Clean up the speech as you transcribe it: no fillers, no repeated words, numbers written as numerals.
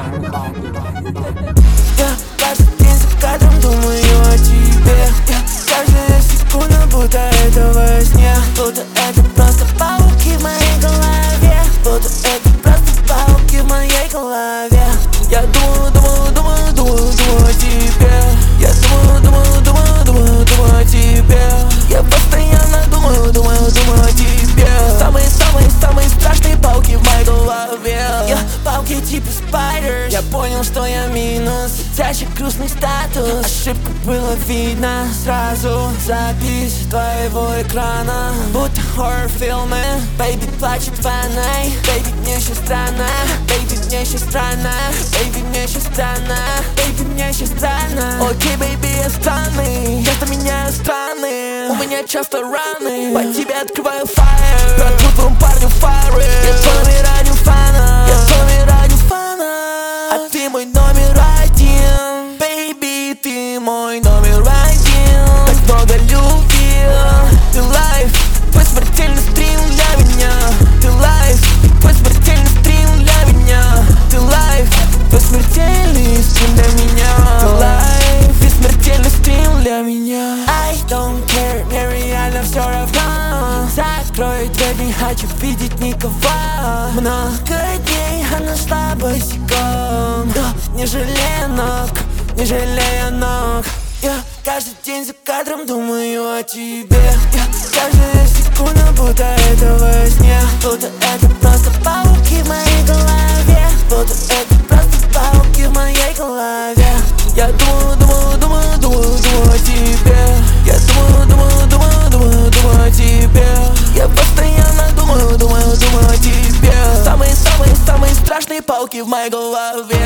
Я каждый день за кадром думаю о тебе. Каждая секунда, будто это во сне. Будто это просто пауки в моей голове. Будто это просто пауки в моей голове. Я думаю о тебе. Я думаю о тебе. Я постоянно думаю о тебе. Самые страшные пауки в моей голове. Пауки типа spiders. Я понял, что я минус. Сидящий грустный статус. Ошибку было видно сразу. Запись твоего экрана, будто хоррор-фильмы. Бэйби плачет ванной. Бэйби, мне еще странно. Бэйби, мне еще странно. Бэйби, мне еще странно. Бэйби, мне еще странно. Окей, бэйби, я странный. Часто меняю страны. У меня часто раны. По тебе открываю fire. Братву твоему парню фары. Я с вами ради фана. Я с вами ради фана. А ты мой номер один. Бэйби, ты мой номер один. Так много любви. Ты лайф, твой смертельный стрим для меня. Ты лайф, твой смертельный стрим для меня. Ты лайф, твой смертельный стрим для меня. Ты лайф и смертельный стрим для меня. I don't care, мне реально все равно. Закрой дверь, не хочу видеть никого. Много дней, а нашла босиком. Не жалея ног, не жалея ног. Я каждый день за кадром думаю о тебе. Каждая секунда, будто это во сне. Будто это просто пауки в моей голове. Будто это просто пауки в моей голове. Я думаю о тебе. Я думаю о тебе. Я постоянно думаю о тебе. Самые страшные пауки в моей голове.